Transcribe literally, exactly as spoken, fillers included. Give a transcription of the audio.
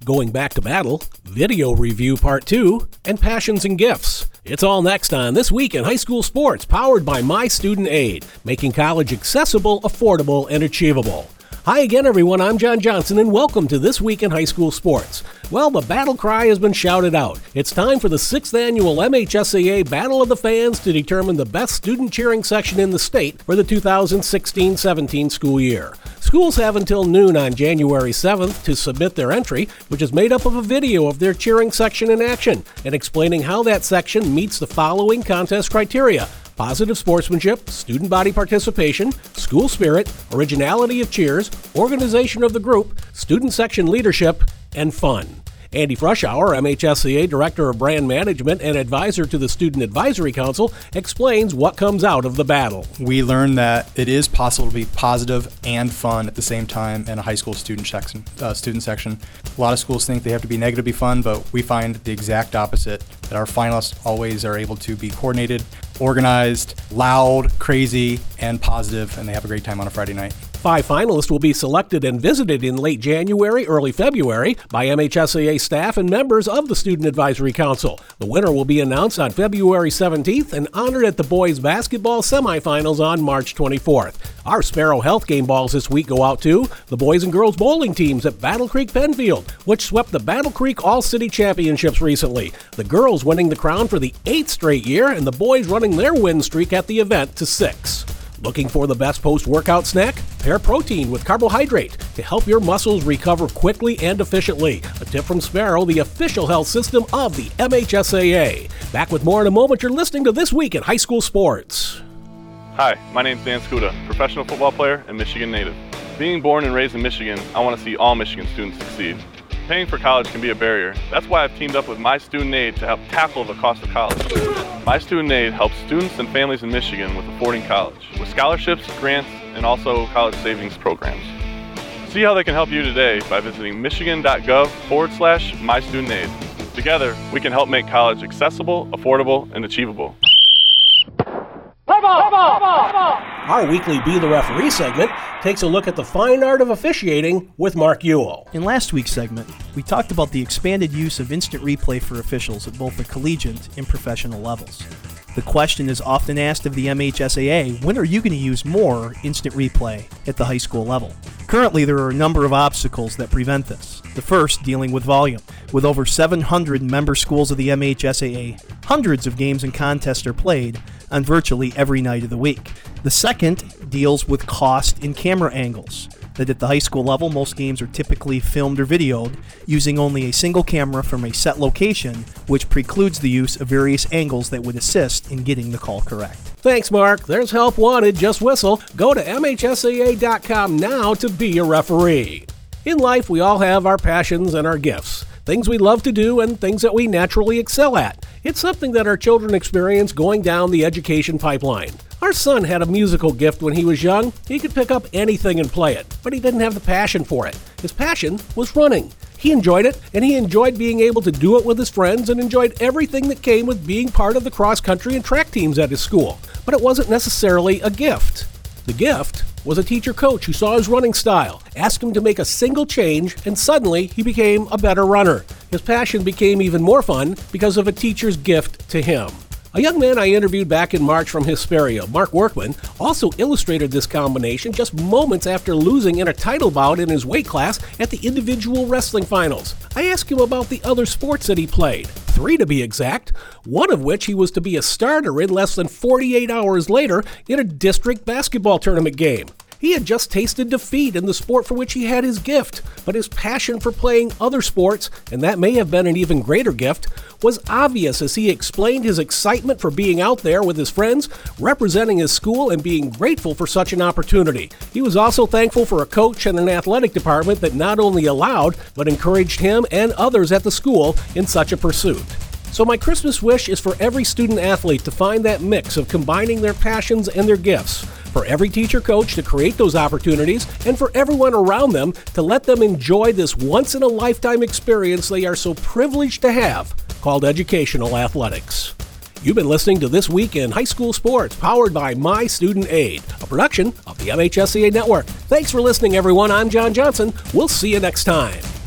Going Back to Battle, Video Review Part two, and Passions and Gifts. It's all next on This Week in High School Sports, powered by My Student Aid, making college accessible, affordable, and achievable. Hi again, everyone. I'm John Johnson, and welcome to This Week in High School Sports. Well, the battle cry has been shouted out. It's time for the sixth Annual M H S A A Battle of the Fans to determine the best student cheering section in the state for the two thousand sixteen seventeen school year. Schools have until noon on January seventh to submit their entry, which is made up of a video of their cheering section in action and explaining how that section meets the following contest criteria: positive sportsmanship, student body participation, school spirit, originality of cheers, organization of the group, student section leadership, and fun. Andy Frushauer, M H S A A Director of Brand Management and Advisor to the Student Advisory Council, explains what comes out of the battle. We learned that it is possible to be positive and fun at the same time in a high school student section. Uh, student section. A lot of schools think they have to be negative to be fun, but we find the exact opposite, that our finalists always are able to be coordinated, organized, loud, crazy, and positive, and they have a great time on a Friday night. Five finalists will be selected and visited in late January, early February by M H S A A staff and members of the Student Advisory Council. The winner will be announced on February seventeenth and honored at the boys basketball semifinals on March twenty-fourth. Our Sparrow Health game balls this week go out to the boys and girls bowling teams at Battle Creek Penfield, which swept the Battle Creek All-City Championships recently. The girls winning the crown for the eighth straight year, and the boys running their win streak at the event to six. Looking for the best post-workout snack? Pair protein with carbohydrate to help your muscles recover quickly and efficiently. A tip from Sparrow, the official health system of the M H S A A. Back with more in a moment. You're listening to This Week in High School Sports. Hi, my name's Dan Skuda, professional football player and Michigan native. Being born and raised in Michigan, I want to see all Michigan students succeed. Paying for college can be a barrier. That's why I've teamed up with My Student Aid to help tackle the cost of college. My Student Aid helps students and families in Michigan with affording college, with scholarships, grants, and also college savings programs. See how they can help you today by visiting michigan.gov forward slash My Student Aid. Together, we can help make college accessible, affordable, and achievable. Our weekly Be the Referee segment takes a look at the fine art of officiating with Mark Ewell. In last week's segment, we talked about the expanded use of instant replay for officials at both the collegiate and professional levels. The question is often asked of the M H S A A, when are you going to use more instant replay at the high school level? Currently, there are a number of obstacles that prevent this. The first, dealing with volume. With over seven hundred member schools of the M H S A A, hundreds of games and contests are played on virtually every night of the week. The second deals with cost and camera angles. That at the high school level, most games are typically filmed or videoed using only a single camera from a set location, which precludes the use of various angles that would assist in getting the call correct. Thanks, Mark. There's help wanted. Just whistle. Go to M H S A A dot com now to be a referee. In life, we all have our passions and our gifts. Things we love to do and things that we naturally excel at. It's something that our children experience going down the education pipeline. Our son had a musical gift when he was young. He could pick up anything and play it, but he didn't have the passion for it. His passion was running. He enjoyed it, and he enjoyed being able to do it with his friends and enjoyed everything that came with being part of the cross-country and track teams at his school. But it wasn't necessarily a gift. The gift was a teacher coach who saw his running style, asked him to make a single change, and suddenly he became a better runner. His passion became even more fun because of a teacher's gift to him. A young man I interviewed back in March from Hesperia, Mark Workman, also illustrated this combination just moments after losing in a title bout in his weight class at the individual wrestling finals. I asked him about the other sports that he played, three to be exact, one of which he was to be a starter in less than forty-eight hours later in a district basketball tournament game. He had just tasted defeat in the sport for which he had his gift, but his passion for playing other sports, and that may have been an even greater gift, was obvious as he explained his excitement for being out there with his friends, representing his school, and being grateful for such an opportunity. He was also thankful for a coach and an athletic department that not only allowed, but encouraged him and others at the school in such a pursuit. So my Christmas wish is for every student athlete to find that mix of combining their passions and their gifts, for every teacher coach to create those opportunities, and for everyone around them to let them enjoy this once-in-a-lifetime experience they are so privileged to have, called educational athletics. You've been listening to This Week in High School Sports, powered by My Student Aid, a production of the M H S A A Network. Thanks for listening, everyone. I'm John Johnson. We'll see you next time.